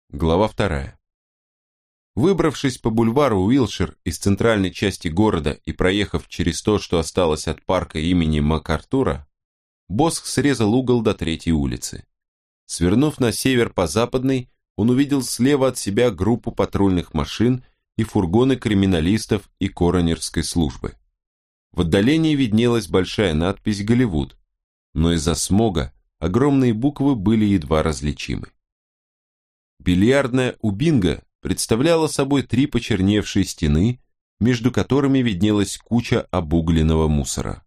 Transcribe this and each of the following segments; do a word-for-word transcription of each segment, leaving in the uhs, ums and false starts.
Глава вторая. Выбравшись по бульвару Уилшир из центральной части города и проехав через то, что осталось от парка имени МакАртура, Босх срезал угол до третьей улицы. Свернув на север по западной, он увидел слева от себя группу патрульных машин и фургоны криминалистов и коронерской службы. В отдалении виднелась большая надпись «Голливуд», но из-за смога огромные буквы были едва различимы. Бильярдная у Бинго представляла собой три почерневшие стены, между которыми виднелась куча обугленного мусора.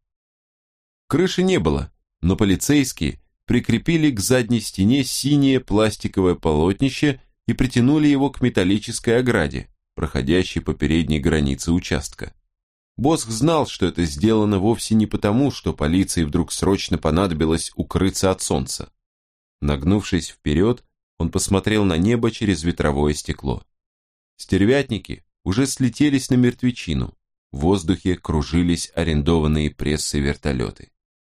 Крыши не было, но полицейские прикрепили к задней стене синее пластиковое полотнище и притянули его к металлической ограде, проходящей по передней границе участка. Босх знал, что это сделано вовсе не потому, что полиции вдруг срочно понадобилось укрыться от солнца. Нагнувшись вперед, он посмотрел на небо через ветровое стекло. Стервятники уже слетелись на мертвечину, в воздухе кружились арендованные прессой вертолеты.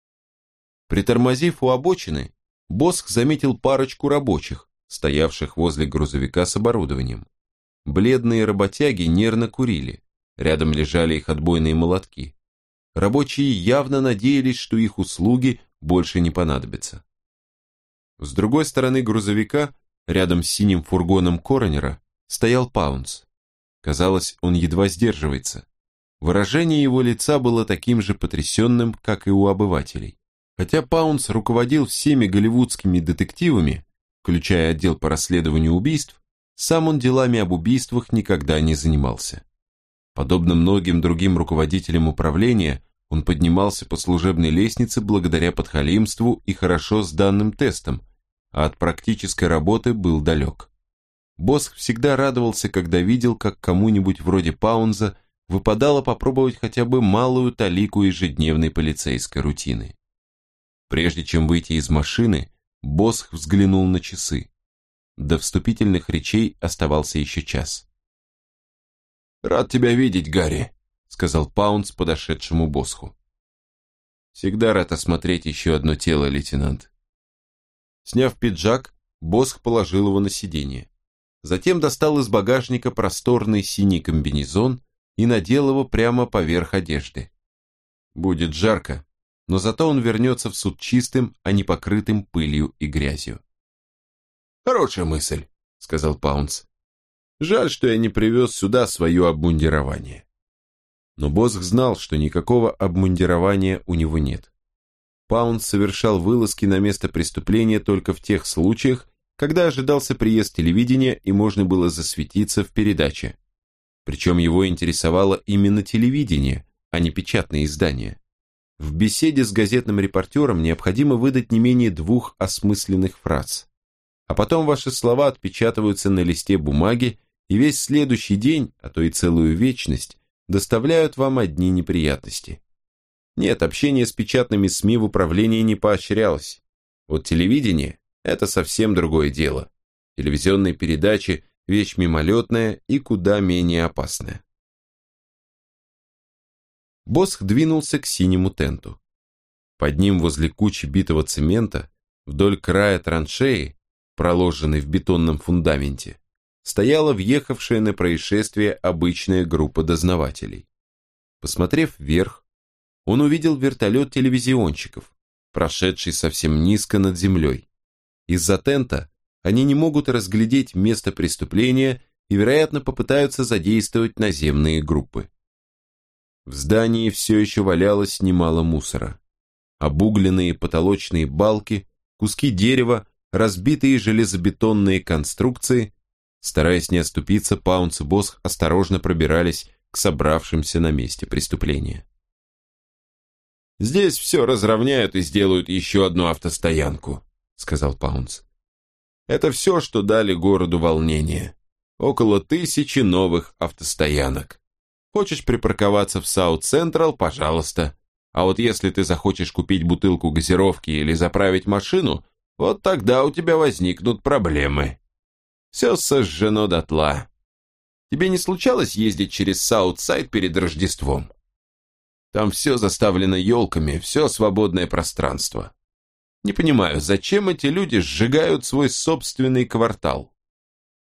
Притормозив у обочины, Босх заметил парочку рабочих, стоявших возле грузовика с оборудованием. Бледные работяги нервно курили, рядом лежали их отбойные молотки. Рабочие явно надеялись, что их услуги больше не понадобятся. С другой стороны грузовика, рядом с синим фургоном коронера, стоял Паунс. Казалось, он едва сдерживается. Выражение его лица было таким же потрясенным, как и у обывателей. Хотя Паунс руководил всеми голливудскими детективами, включая отдел по расследованию убийств, сам он делами об убийствах никогда не занимался. Подобно многим другим руководителям управления, он поднимался по служебной лестнице благодаря подхалимству и хорошо сданным тестам, а от практической работы был далек. Босх всегда радовался, когда видел, как кому-нибудь вроде Паунза выпадало попробовать хотя бы малую талику ежедневной полицейской рутины. Прежде чем выйти из машины, Босх взглянул на часы. До вступительных речей оставался еще час. «Рад тебя видеть, Гарри», — сказал Паунс подошедшему Босху. «Всегда рад осмотреть еще одно тело, лейтенант». Сняв пиджак, Босх положил его на сиденье. Затем достал из багажника просторный синий комбинезон и надел его прямо поверх одежды. Будет жарко, но зато он вернется в суд чистым, а не покрытым пылью и грязью. «Хорошая мысль», — сказал Паунс. «Жаль, что я не привез сюда свое обмундирование». Но Босх знал, что никакого обмундирования у него нет. Паунс совершал вылазки на место преступления только в тех случаях, когда ожидался приезд телевидения и можно было засветиться в передаче. Причем его интересовало именно телевидение, а не печатные издания. В беседе с газетным репортером необходимо выдать не менее двух осмысленных фраз. А потом ваши слова отпечатываются на листе бумаги, и весь следующий день, а то и целую вечность, доставляют вам одни неприятности. Нет, общение с печатными СМИ в управлении не поощрялось. Вот телевидение – это совсем другое дело. Телевизионные передачи – вещь мимолетная и куда менее опасная. Босх двинулся к синему тенту. Под ним, возле кучи битого цемента, вдоль края траншеи, проложенной в бетонном фундаменте, стояла въехавшая на происшествие обычная группа дознавателей. Посмотрев вверх, он увидел вертолет телевизионщиков, прошедший совсем низко над землей. Из-за тента они не могут разглядеть место преступления и, вероятно, попытаются задействовать наземные группы. В здании все еще валялось немало мусора. Обугленные потолочные балки, куски дерева, разбитые железобетонные конструкции. Стараясь не оступиться, Паунс и Босх осторожно пробирались к собравшимся на месте преступления. «Здесь все разровняют и сделают еще одну автостоянку», — сказал Паунс. «Это все, что дали городу волнение. Около тысячи новых автостоянок. Хочешь припарковаться в Саут-Централ, пожалуйста. А вот если ты захочешь купить бутылку газировки или заправить машину, вот тогда у тебя возникнут проблемы. Все сожжено дотла. Тебе не случалось ездить через Саут-Сайд перед Рождеством? Там все заставлено елками, все свободное пространство. Не понимаю, зачем эти люди сжигают свой собственный квартал?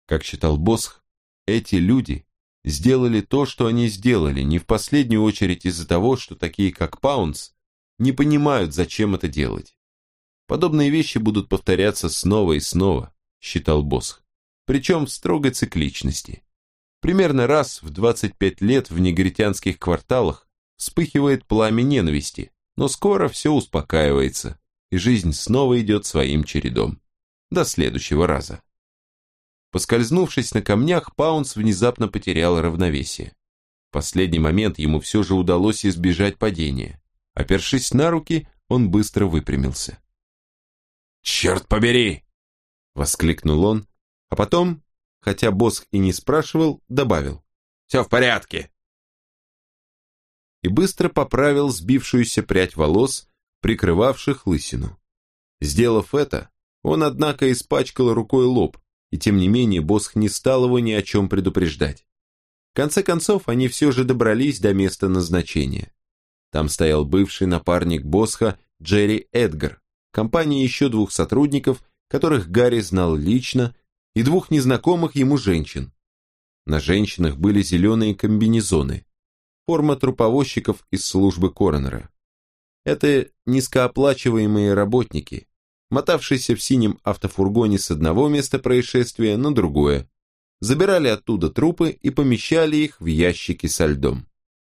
Как считал Босх, эти люди сделали то, что они сделали, не в последнюю очередь из-за того, что такие, как Паунс, не понимают, зачем это делать. Подобные вещи будут повторяться снова и снова, считал Босх, причем в строгой цикличности. Примерно раз в двадцать пять лет в негритянских кварталах вспыхивает пламя ненависти, но скоро все успокаивается, и жизнь снова идет своим чередом. До следующего раза. Поскользнувшись на камнях, Паунс внезапно потерял равновесие. В последний момент ему все же удалось избежать падения. Опершись на руки, он быстро выпрямился. «Черт побери!» — воскликнул он, а потом, хотя Босх и не спрашивал, добавил: «Все в порядке!» И быстро поправил сбившуюся прядь волос, прикрывавших лысину. Сделав это, он, однако, испачкал рукой лоб, и тем не менее Босх не стал его ни о чем предупреждать. В конце концов, они все же добрались до места назначения. Там стоял бывший напарник Босха Джерри Эдгар, в компании еще двух сотрудников, которых Гарри знал лично, и двух незнакомых ему женщин. На женщинах были зеленые комбинезоны, форма труповозчиков из службы коронера. Это низкооплачиваемые работники, мотавшиеся в синем автофургоне с одного места происшествия на другое, забирали оттуда трупы и помещали их в ящики со льдом.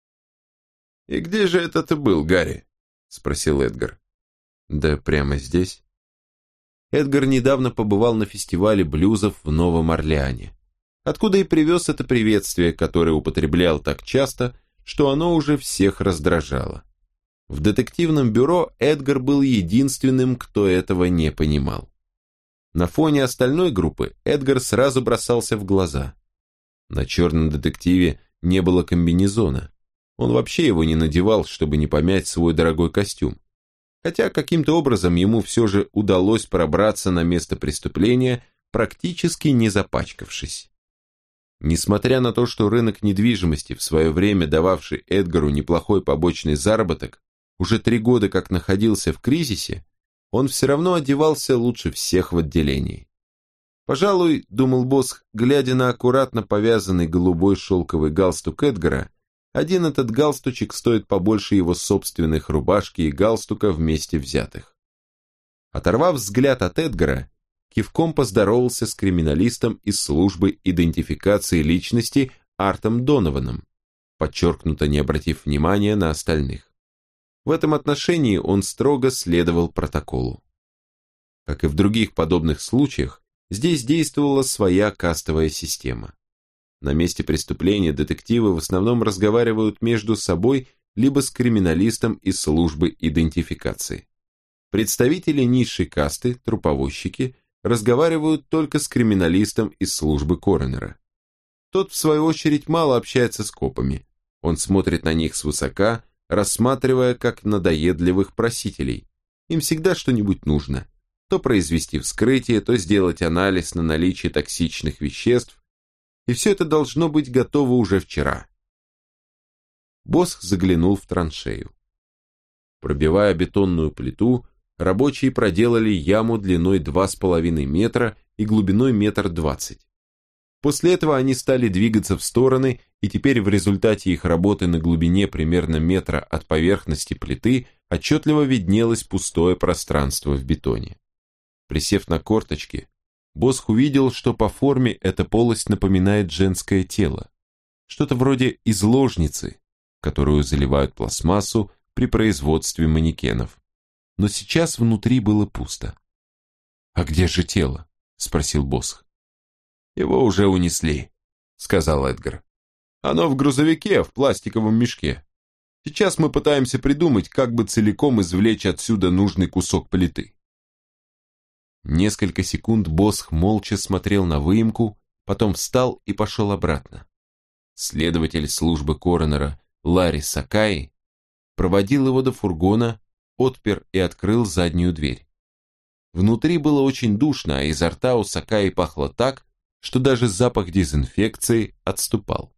«И где же это ты был, Гарри?» – спросил Эдгар. «Да прямо здесь». Эдгар недавно побывал на фестивале блюзов в Новом Орлеане, откуда и привез это приветствие, которое употреблял так часто, что оно уже всех раздражало. В детективном бюро Эдгар был единственным, кто этого не понимал. На фоне остальной группы Эдгар сразу бросался в глаза. На черном детективе не было комбинезона. Он вообще его не надевал, чтобы не помять свой дорогой костюм. Хотя каким-то образом ему все же удалось пробраться на место преступления, практически не запачкавшись. Несмотря на то, что рынок недвижимости, в свое время дававший Эдгару неплохой побочный заработок, уже три года как находился в кризисе, он все равно одевался лучше всех в отделении. Пожалуй, думал Босх, глядя на аккуратно повязанный голубой шелковый галстук Эдгара, один этот галстучек стоит побольше его собственных рубашки и галстука вместе взятых. Оторвав взгляд от Эдгара, кивком поздоровался с криминалистом из службы идентификации личности Артом Донованом, подчеркнуто не обратив внимания на остальных. В этом отношении он строго следовал протоколу. Как и в других подобных случаях, здесь действовала своя кастовая система. На месте преступления детективы в основном разговаривают между собой либо с криминалистом из службы идентификации. Представители низшей касты, труповозчики, разговаривают только с криминалистом из службы коронера. Тот, в свою очередь, мало общается с копами. Он смотрит на них свысока, рассматривая как надоедливых просителей. Им всегда что-нибудь нужно. То произвести вскрытие, то сделать анализ на наличие токсичных веществ, и все это должно быть готово уже вчера. Босх заглянул в траншею. Пробивая бетонную плиту, рабочие проделали яму длиной два с половиной метра и глубиной метр двадцать. После этого они стали двигаться в стороны, и теперь в результате их работы на глубине примерно метра от поверхности плиты отчетливо виднелось пустое пространство в бетоне. Присев на корточки, Босх увидел, что по форме эта полость напоминает женское тело, что-то вроде изложницы, в которую заливают пластмассу при производстве манекенов. Но сейчас внутри было пусто. «А где же тело?» – спросил Босх. «Его уже унесли», – сказал Эдгар. «Оно в грузовике, в пластиковом мешке. Сейчас мы пытаемся придумать, как бы целиком извлечь отсюда нужный кусок плиты». Несколько секунд Босх молча смотрел на выемку, потом встал и пошел обратно. Следователь службы коронера Ларри Сакаи проводил его до фургона, отпер и открыл заднюю дверь. Внутри было очень душно, а изо рта у Сакаи пахло так, что даже запах дезинфекции отступал.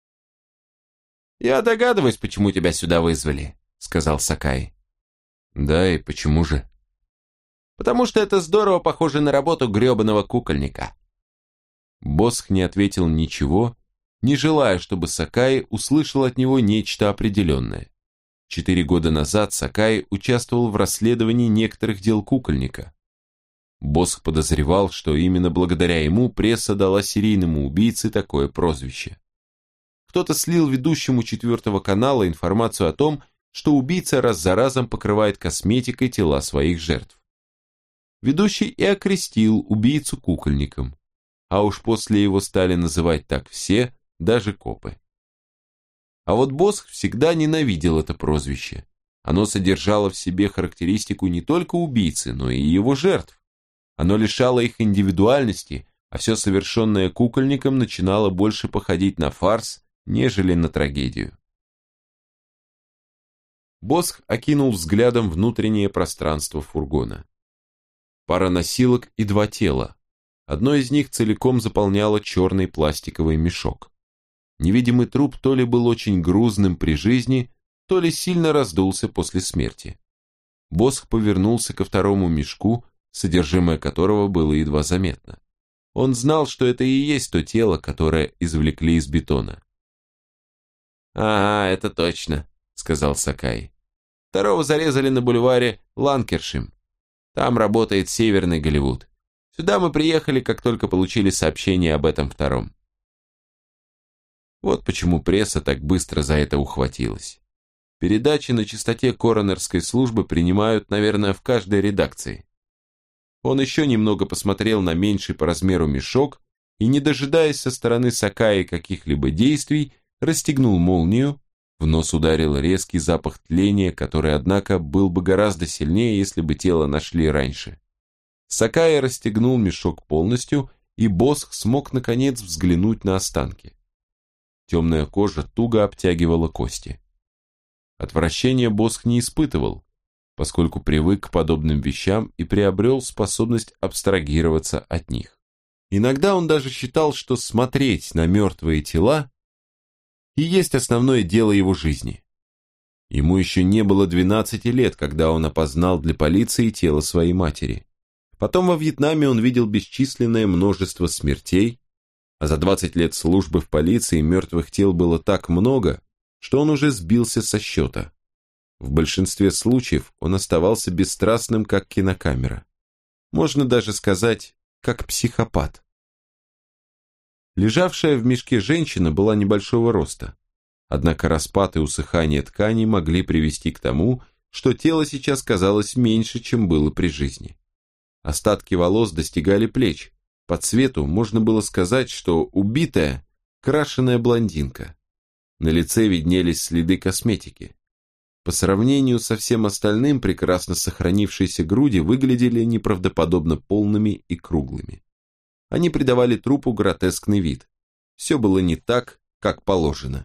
«Я догадываюсь, почему тебя сюда вызвали», — сказал Сакаи. «Да, и почему же?» «Потому что это здорово похоже на работу гребаного кукольника». Босх не ответил ничего, не желая, чтобы Сакаи услышал от него нечто определенное. Четыре года назад Сакаи участвовал в расследовании некоторых дел кукольника. Босх подозревал, что именно благодаря ему пресса дала серийному убийце такое прозвище. Кто-то слил ведущему четвертого канала информацию о том, что убийца раз за разом покрывает косметикой тела своих жертв. Ведущий и окрестил убийцу кукольником, а уж после его стали называть так все, даже копы. А вот Босх всегда ненавидел это прозвище. Оно содержало в себе характеристику не только убийцы, но и его жертв. Оно лишало их индивидуальности, а все совершенное кукольником начинало больше походить на фарс, нежели на трагедию. Босх окинул взглядом внутреннее пространство фургона. Пара носилок и два тела. Одно из них целиком заполняло черный пластиковый мешок. Невидимый труп то ли был очень грузным при жизни, то ли сильно раздулся после смерти. Босх повернулся ко второму мешку, содержимое которого было едва заметно. Он знал, что это и есть то тело, которое извлекли из бетона. «Ага, это точно», — сказал Сакаи. «Второго зарезали на бульваре Ланкершим. Там работает Северный Голливуд. Сюда мы приехали, как только получили сообщение об этом втором». Вот почему пресса так быстро за это ухватилась. Передачи на частоте коронерской службы принимают, наверное, в каждой редакции. Он еще немного посмотрел на меньший по размеру мешок и, не дожидаясь со стороны Сакаи каких-либо действий, расстегнул молнию. В нос ударил резкий запах тления, который, однако, был бы гораздо сильнее, если бы тело нашли раньше. Сакаи расстегнул мешок полностью, и Босх смог, наконец, взглянуть на останки. Темная кожа туго обтягивала кости. Отвращения Босх не испытывал, поскольку привык к подобным вещам и приобрел способность абстрагироваться от них. Иногда он даже считал, что смотреть на мертвые тела и есть основное дело его жизни. Ему еще не было двенадцати лет, когда он опознал для полиции тело своей матери. Потом во Вьетнаме он видел бесчисленное множество смертей, а за двадцать лет службы в полиции мертвых тел было так много, что он уже сбился со счета. В большинстве случаев он оставался бесстрастным, как кинокамера. Можно даже сказать, как психопат. Лежавшая в мешке женщина была небольшого роста, однако распад и усыхание тканей могли привести к тому, что тело сейчас казалось меньше, чем было при жизни. Остатки волос достигали плеч. По цвету можно было сказать, что убитая – крашеная блондинка. На лице виднелись следы косметики. По сравнению со всем остальным, прекрасно сохранившиеся груди выглядели неправдоподобно полными и круглыми. Они придавали трупу гротескный вид. Все было не так, как положено.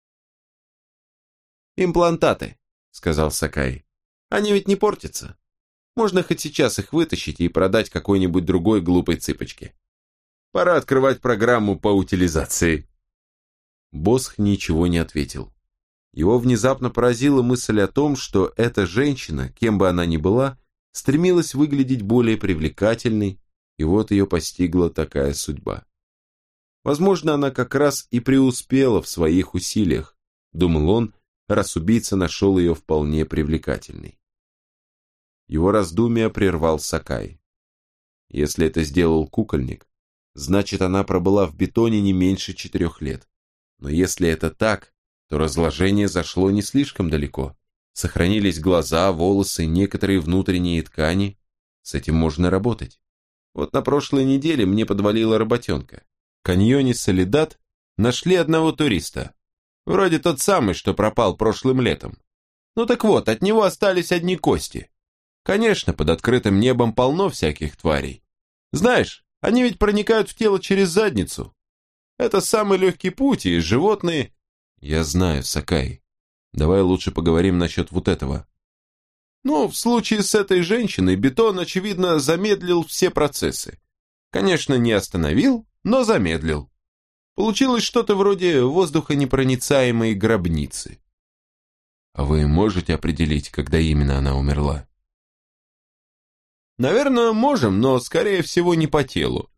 «Имплантаты», — сказал Сакаи. «Они ведь не портятся. Можно хоть сейчас их вытащить и продать какой-нибудь другой глупой цыпочке. Пора открывать программу по утилизации». Босх ничего не ответил. Его внезапно поразила мысль о том, что эта женщина, кем бы она ни была, стремилась выглядеть более привлекательной, и вот ее постигла такая судьба. Возможно, она как раз и преуспела в своих усилиях, думал он, раз убийца нашел ее вполне привлекательной. Его раздумья прервал Сакаи. Если это сделал кукольник, значит, она пробыла в бетоне не меньше четырех лет. Но если это так, то разложение зашло не слишком далеко. Сохранились глаза, волосы, некоторые внутренние ткани. С этим можно работать. Вот на прошлой неделе мне подвалила работенка. В каньоне Солидат нашли одного туриста. Вроде тот самый, что пропал прошлым летом. Ну так вот, от него остались одни кости. Конечно, под открытым небом полно всяких тварей. Знаешь, они ведь проникают в тело через задницу. Это самый легкий путь, и животные... Я знаю, Сакаи. Давай лучше поговорим насчет вот этого. Ну, в случае с этой женщиной бетон, очевидно, замедлил все процессы. Конечно, не остановил, но замедлил. Получилось что-то вроде воздухонепроницаемой гробницы. А вы можете определить, когда именно она умерла? Наверное, можем, но, скорее всего, не по телу.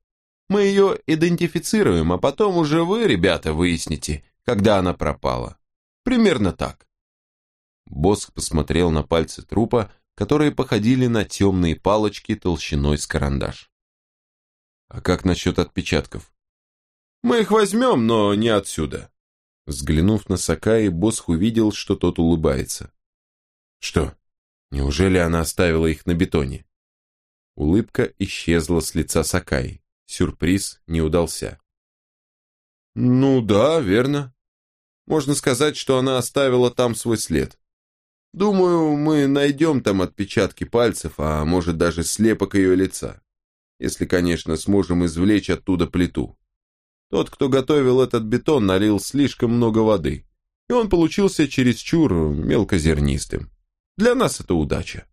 Мы ее идентифицируем, а потом уже вы, ребята, выясните, когда она пропала. Примерно так». Босх посмотрел на пальцы трупа, которые походили на темные палочки толщиной с карандаш. «А как насчет отпечатков?» «Мы их возьмем, но не отсюда». Взглянув на Сакаи, Босх увидел, что тот улыбается. «Что, неужели она оставила их на бетоне?» Улыбка исчезла с лица Сакаи. Сюрприз не удался. «Ну да, верно. Можно сказать, что она оставила там свой след. Думаю, мы найдем там отпечатки пальцев, а может даже слепок ее лица. Если, конечно, сможем извлечь оттуда плиту. Тот, кто готовил этот бетон, налил слишком много воды, и он получился чересчур мелкозернистым. Для нас это удача».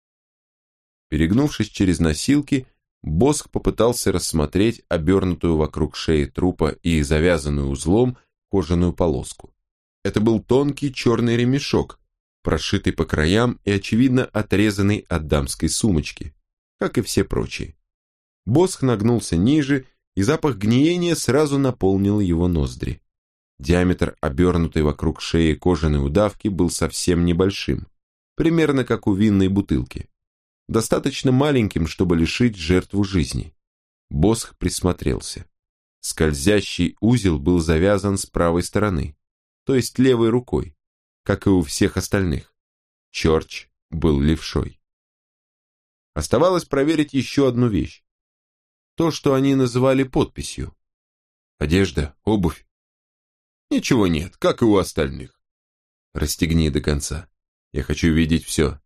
Перегнувшись через носилки, Босх попытался рассмотреть обернутую вокруг шеи трупа и завязанную узлом кожаную полоску. Это был тонкий черный ремешок, прошитый по краям и, очевидно, отрезанный от дамской сумочки, как и все прочие. Босх нагнулся ниже, и запах гниения сразу наполнил его ноздри. Диаметр обернутой вокруг шеи кожаной удавки был совсем небольшим, примерно как у винной бутылки. Достаточно маленьким, чтобы лишить жертву жизни. Босх присмотрелся. Скользящий узел был завязан с правой стороны, то есть левой рукой, как и у всех остальных. Чорч был левшой. Оставалось проверить еще одну вещь. То, что они называли подписью. Одежда, обувь. Ничего нет, как и у остальных. Расстегни до конца. Я хочу видеть все.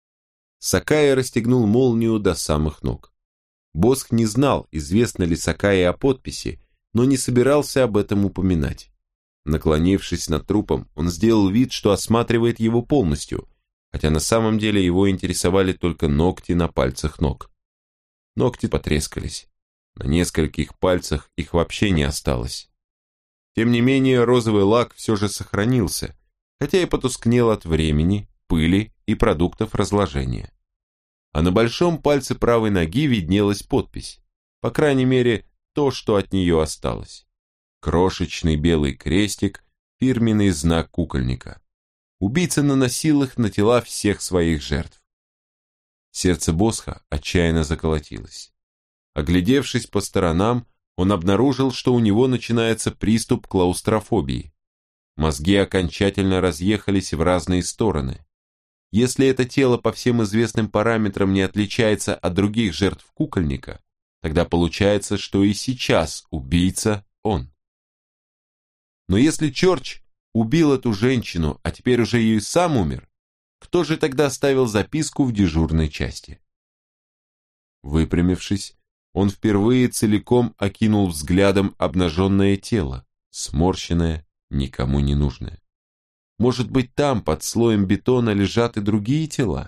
Сакаи расстегнул молнию до самых ног. Босх не знал, известно ли Сакаи о подписи, но не собирался об этом упоминать. Наклонившись над трупом, он сделал вид, что осматривает его полностью, хотя на самом деле его интересовали только ногти на пальцах ног. Ногти потрескались. На нескольких пальцах их вообще не осталось. Тем не менее, розовый лак все же сохранился, хотя и потускнел от времени, пыли и продуктов разложения. А на большом пальце правой ноги виднелась подпись, по крайней мере, то, что от нее осталось. Крошечный белый крестик, фирменный знак кукольника. Убийца наносил их на тела всех своих жертв. Сердце Босха отчаянно заколотилось. Оглядевшись по сторонам, он обнаружил, что у него начинается приступ клаустрофобии. Мозги окончательно разъехались в разные стороны. Если это тело по всем известным параметрам не отличается от других жертв кукольника, тогда получается, что и сейчас убийца он. Но если Чорч убил эту женщину, а теперь уже и сам умер, кто же тогда оставил записку в дежурной части? Выпрямившись, он впервые целиком окинул взглядом обнаженное тело, сморщенное, никому не нужное. Может быть, там, под слоем бетона, лежат и другие тела?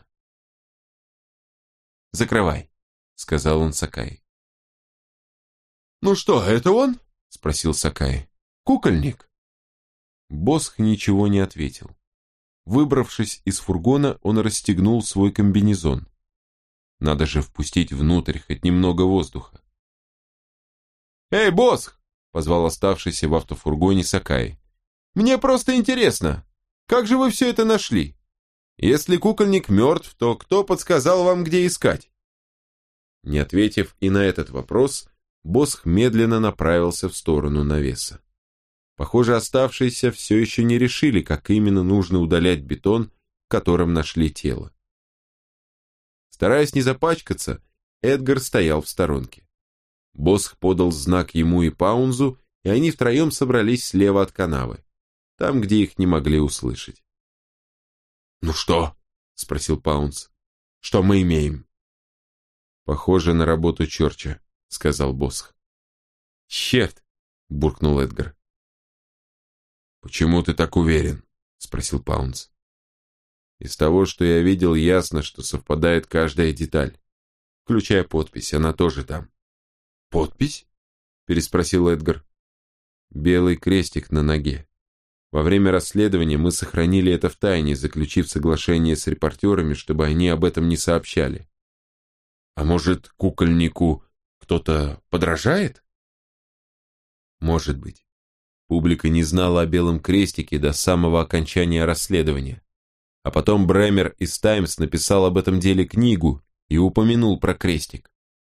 «Закрывай», — сказал он Сакаи. «Ну что, это он?» — спросил Сакаи. «Кукольник?» Босх ничего не ответил. Выбравшись из фургона, он расстегнул свой комбинезон. Надо же впустить внутрь хоть немного воздуха. «Эй, Босх!» — позвал оставшийся в автофургоне Сакаи. «Мне просто интересно, как же вы все это нашли? Если кукольник мертв, то кто подсказал вам, где искать?» Не ответив и на этот вопрос, Босх медленно направился в сторону навеса. Похоже, оставшиеся все еще не решили, как именно нужно удалять бетон, в котором нашли тело. Стараясь не запачкаться, Эдгар стоял в сторонке. Босх подал знак ему и Паунзу, и они втроем собрались слева от канавы, там, где их не могли услышать. «Ну что?» — спросил Паунз. «Что мы имеем?» «Похоже на работу Чорча», — сказал Босх. «Черт!» — буркнул Эдгар. «Почему ты так уверен?» — спросил Паунз. «Из того, что я видел, ясно, что совпадает каждая деталь, включая подпись, она тоже там». «Подпись?» — переспросил Эдгар. «Белый крестик на ноге. Во время расследования мы сохранили это в тайне, заключив соглашение с репортерами, чтобы они об этом не сообщали». «А может, кукольнику кто-то подражает?» Может быть. Публика не знала о Белом крестике до самого окончания расследования. А потом Брэмер из «Таймс» написал об этом деле книгу и упомянул про крестик.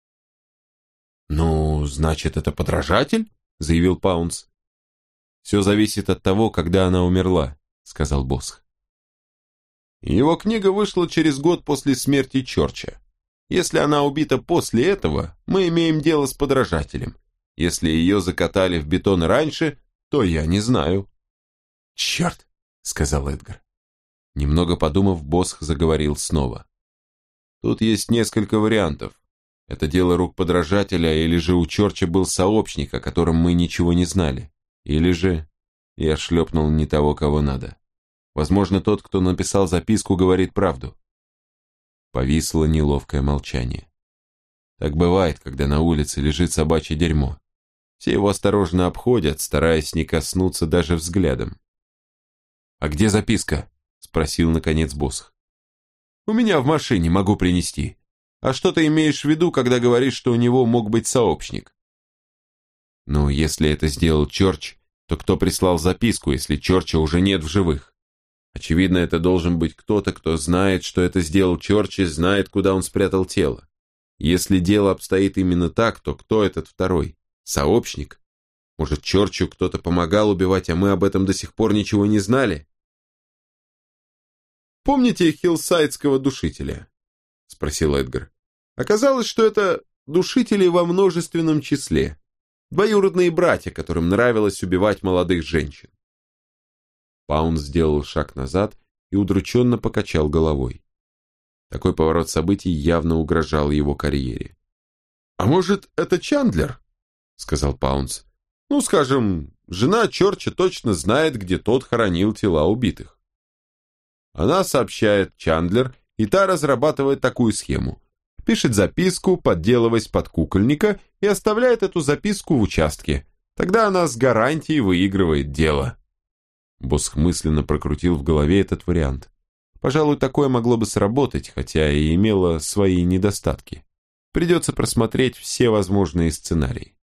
«Ну, значит, это подражатель?» — заявил Паунс. «Все зависит от того, когда она умерла», — сказал Босх. «Его книга вышла через год после смерти Чорча. Если она убита после этого, мы имеем дело с подражателем. Если ее закатали в бетон раньше, то я не знаю». «Черт!» — сказал Эдгар. Немного подумав, Босх заговорил снова. «Тут есть несколько вариантов. Это дело рук подражателя, или же у Чорча был сообщник, о котором мы ничего не знали. Или же я шлепнул не того, кого надо. Возможно, тот, кто написал записку, говорит правду». Повисло неловкое молчание. Так бывает, когда на улице лежит собачье дерьмо. Все его осторожно обходят, стараясь не коснуться даже взглядом. «А где записка?» — спросил наконец Босх. «У меня в машине, могу принести. А что ты имеешь в виду, когда говоришь, что у него мог быть сообщник?» «Ну, если это сделал Чорч, то кто прислал записку, если Чорча уже нет в живых? Очевидно, это должен быть кто-то, кто знает, что это сделал Чорч и знает, куда он спрятал тело. Если дело обстоит именно так, то кто этот второй? Сообщник? Может, Чорчу кто-то помогал убивать, а мы об этом до сих пор ничего не знали?» «Помните хиллсайдского душителя?» — спросил Эдгар. «Оказалось, что это душители во множественном числе. Двоюродные братья, которым нравилось убивать молодых женщин». Паунс сделал шаг назад и удрученно покачал головой. Такой поворот событий явно угрожал его карьере. «А может, это Чандлер?» — сказал Паунс. «Ну, скажем, жена Чорча точно знает, где тот хоронил тела убитых. Она сообщает Чандлер, и та разрабатывает такую схему. Пишет записку, подделываясь под кукольника, и оставляет эту записку в участке. Тогда она с гарантией выигрывает дело». Босх мысленно прокрутил в голове этот вариант. Пожалуй, такое могло бы сработать, хотя и имело свои недостатки. Придется просмотреть все возможные сценарии.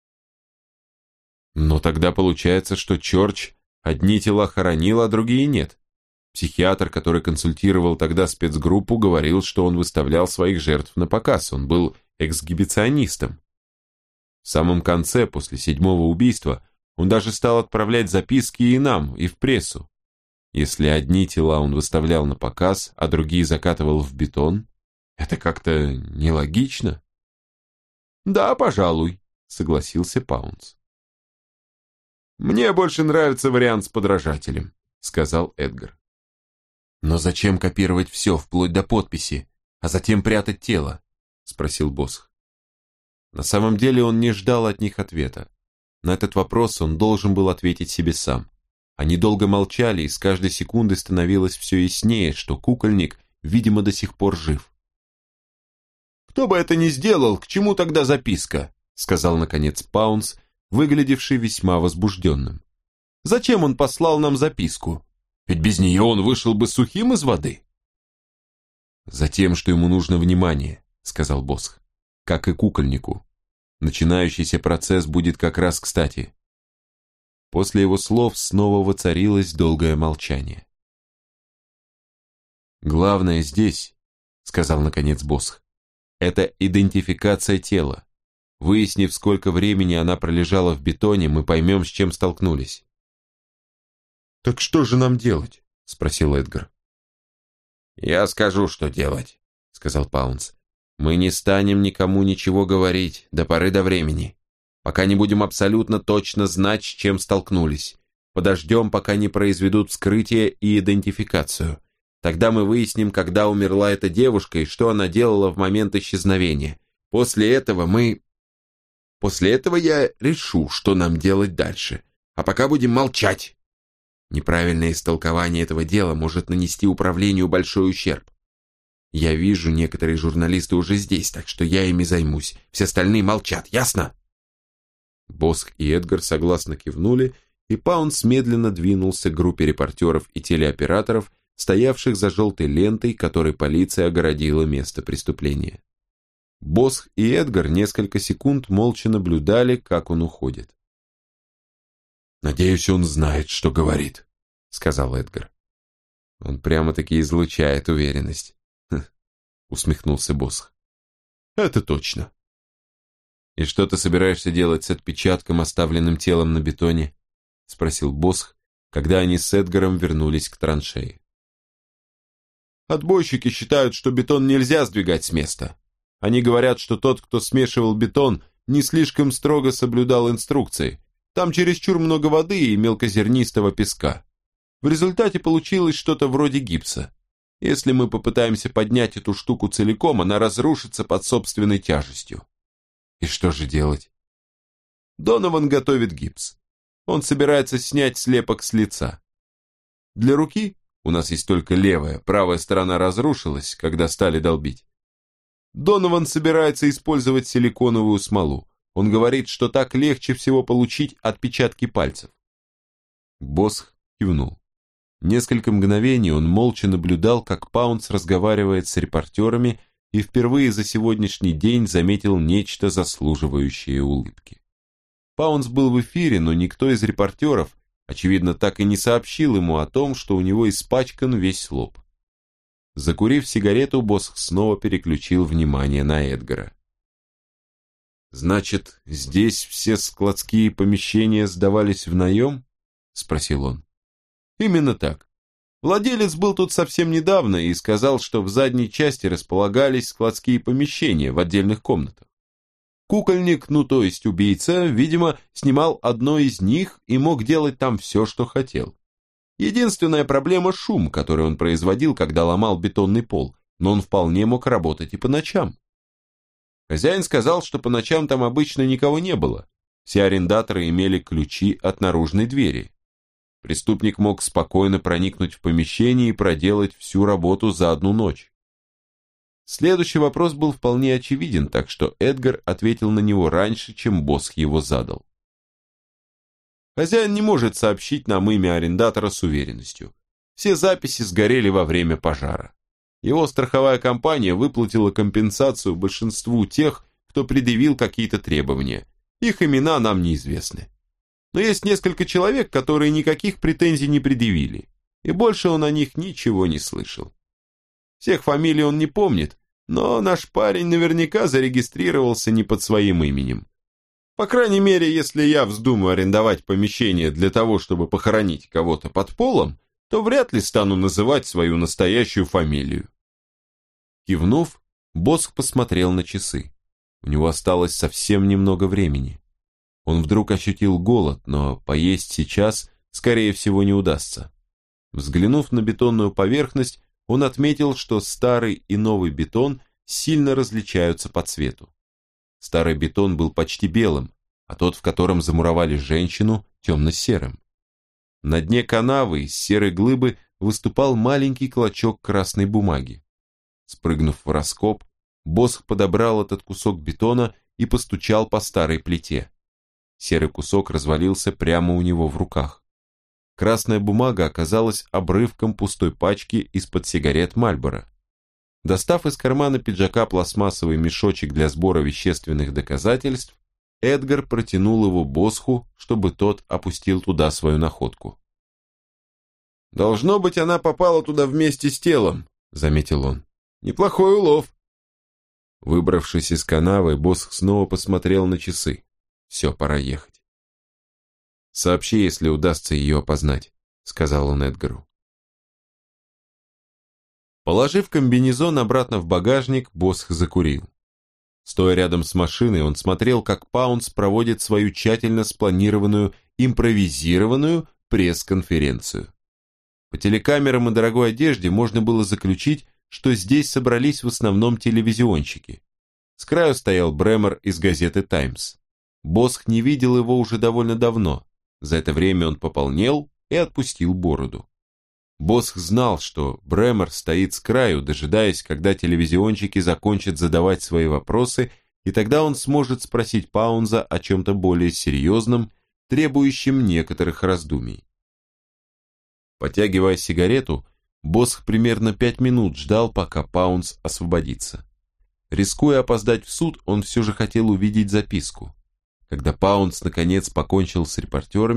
Но тогда получается, что Чорч одни тела хоронил, а другие нет. Психиатр, который консультировал тогда спецгруппу, говорил, что он выставлял своих жертв на показ, он был эксгибиционистом. В самом конце, после седьмого убийства, он даже стал отправлять записки и нам, и в прессу. Если одни тела он выставлял на показ, а другие закатывал в бетон, это как-то нелогично. «Да, пожалуй», — согласился Паунс. «Мне больше нравится вариант с подражателем», — сказал Эдгар. «Но зачем копировать все, вплоть до подписи, а затем прятать тело?» — спросил Босх. На самом деле он не ждал от них ответа. На этот вопрос он должен был ответить себе сам. Они долго молчали, и с каждой секунды становилось все яснее, что кукольник, видимо, до сих пор жив. «Кто бы это ни сделал, к чему тогда записка?» — сказал, наконец, Паунс, выглядевший весьма возбужденным. «Зачем он послал нам записку? Ведь без нее он вышел бы сухим из воды». «Затем, что ему нужно внимание», — сказал Босх, — «как и кукольнику. Начинающийся процесс будет как раз кстати». После его слов снова воцарилось долгое молчание. «Главное здесь», — сказал наконец Босх, — «это идентификация тела. Выяснив, сколько времени она пролежала в бетоне, мы поймем, с чем столкнулись». «Так что же нам делать?» — спросил Эдгар. «Я скажу, что делать», — сказал Паунс. «Мы не станем никому ничего говорить до поры до времени, пока не будем абсолютно точно знать, с чем столкнулись. Подождем, пока не произведут вскрытие и идентификацию. Тогда мы выясним, когда умерла эта девушка и что она делала в момент исчезновения. После этого мы... После этого я решу, что нам делать дальше. А пока будем молчать. Неправильное истолкование этого дела может нанести управлению большой ущерб. Я вижу, некоторые журналисты уже здесь, так что я ими займусь. Все остальные молчат, ясно?» Босх и Эдгар согласно кивнули, и Паунс медленно двинулся к группе репортеров и телеоператоров, стоявших за желтой лентой, которой полиция огородила место преступления. Босх и Эдгар несколько секунд молча наблюдали, как он уходит. «Надеюсь, он знает, что говорит», — сказал Эдгар. «Он прямо-таки излучает уверенность», — усмехнулся Босх. «Это точно». «И что ты собираешься делать с отпечатком, оставленным телом на бетоне?» — спросил Босх, когда они с Эдгаром вернулись к траншеи. «Отбойщики считают, что бетон нельзя сдвигать с места. Они говорят, что тот, кто смешивал бетон, не слишком строго соблюдал инструкции. Там чересчур много воды и мелкозернистого песка. В результате получилось что-то вроде гипса. Если мы попытаемся поднять эту штуку целиком, она разрушится под собственной тяжестью». «И что же делать?» «Донован готовит гипс. Он собирается снять слепок с лица. Для руки, у нас есть только левая, правая сторона разрушилась, когда стали долбить, Донован собирается использовать силиконовую смолу. Он говорит, что так легче всего получить отпечатки пальцев». Босх кивнул. Несколько мгновений он молча наблюдал, как Паунс разговаривает с репортерами, и впервые за сегодняшний день заметил нечто заслуживающее улыбки. Паунс был в эфире, но никто из репортеров, очевидно, так и не сообщил ему о том, что у него испачкан весь лоб. Закурив сигарету, Босх снова переключил внимание на Эдгара. «Значит, здесь все складские помещения сдавались в наем?» — спросил он. «Именно так. Владелец был тут совсем недавно и сказал, что в задней части располагались складские помещения в отдельных комнатах. Кукольник, ну то есть убийца, видимо, снимал одно из них и мог делать там все, что хотел. Единственная проблема — шум, который он производил, когда ломал бетонный пол, но он вполне мог работать и по ночам. Хозяин сказал, что по ночам там обычно никого не было. Все арендаторы имели ключи от наружной двери. Преступник мог спокойно проникнуть в помещение и проделать всю работу за одну ночь. Следующий вопрос был вполне очевиден, так что Эдгар ответил на него раньше, чем Босх его задал. «Хозяин не может сообщить нам имя арендатора с уверенностью. Все записи сгорели во время пожара. Его страховая компания выплатила компенсацию большинству тех, кто предъявил какие-то требования. Их имена нам неизвестны. Но есть несколько человек, которые никаких претензий не предъявили, и больше он о них ничего не слышал. Всех фамилий он не помнит, но наш парень наверняка зарегистрировался не под своим именем. По крайней мере, если я вздумаю арендовать помещение для того, чтобы похоронить кого-то под полом, то вряд ли стану называть свою настоящую фамилию». Кивнув, Босх посмотрел на часы. У него осталось совсем немного времени. Он вдруг ощутил голод, но поесть сейчас, скорее всего, не удастся. Взглянув на бетонную поверхность, он отметил, что старый и новый бетон сильно различаются по цвету. Старый бетон был почти белым, а тот, в котором замуровали женщину, темно-серым. На дне канавы из серой глыбы выступал маленький клочок красной бумаги. Спрыгнув в раскоп, Босх подобрал этот кусок бетона и постучал по старой плите. Серый кусок развалился прямо у него в руках. Красная бумага оказалась обрывком пустой пачки из-под сигарет Мальборо. Достав из кармана пиджака пластмассовый мешочек для сбора вещественных доказательств, Эдгар протянул его Босху, чтобы тот опустил туда свою находку. «Должно быть, она попала туда вместе с телом», — заметил он. «Неплохой улов». Выбравшись из канавы, Босх снова посмотрел на часы. «Все, пора ехать». «Сообщи, если удастся ее опознать», — сказал он Эдгару. Положив комбинезон обратно в багажник, Босх закурил. Стоя рядом с машиной, он смотрел, как Паунс проводит свою тщательно спланированную, импровизированную пресс-конференцию. По телекамерам и дорогой одежде можно было заключить, что здесь собрались в основном телевизионщики. С краю стоял Бремер из газеты «Таймс». Босх не видел его уже довольно давно. За это время он пополнел и отпустил бороду. Босх знал, что Бремер стоит с краю, дожидаясь, когда телевизионщики закончат задавать свои вопросы, и тогда он сможет спросить Паунза о чем-то более серьезном, требующем некоторых раздумий. Потягивая сигарету, Босх примерно пять минут ждал, пока Паунз освободится. Рискуя опоздать в суд, он все же хотел увидеть записку. Когда Паунз наконец покончил с репортерами,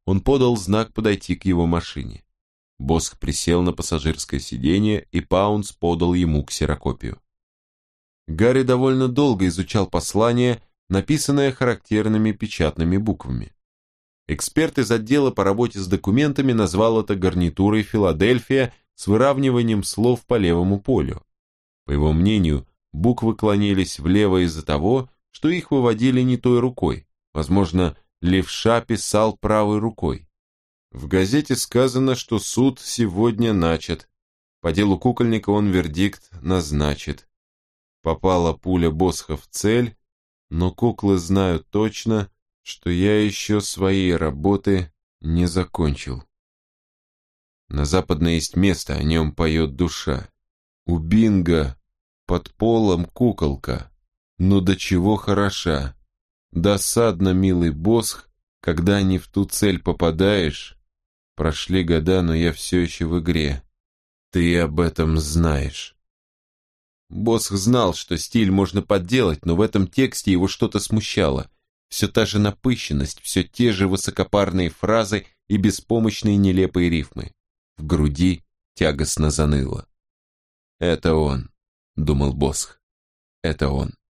Он подал знак подойти к его машине. Босх присел на пассажирское сиденье, и Паунс подал ему ксерокопию. Гарри довольно долго изучал послание, написанное характерными печатными буквами. Эксперт из отдела по работе с документами назвал это гарнитурой «Филадельфия» с выравниванием слов по левому полю. По его мнению, буквы клонились влево из-за того, что их выводили не той рукой. Возможно, левша писал правой рукой. В газете сказано, что суд сегодня начат. По делу кукольника он вердикт назначит. Попала пуля Босха в цель, но куклы знают точно, что я еще своей работы не закончил. На западной есть место, о нем поет душа. У Бинго под полом куколка, но до чего хороша. Досадно, милый Босх, когда не в ту цель попадаешь. Прошли года, но я все еще в игре. Ты об этом знаешь. Босх знал, что стиль можно подделать, но в этом тексте его что-то смущало. Все та же напыщенность, все те же высокопарные фразы и беспомощные нелепые рифмы. В груди тягостно заныло. «Это он», — думал Босх, — «это он».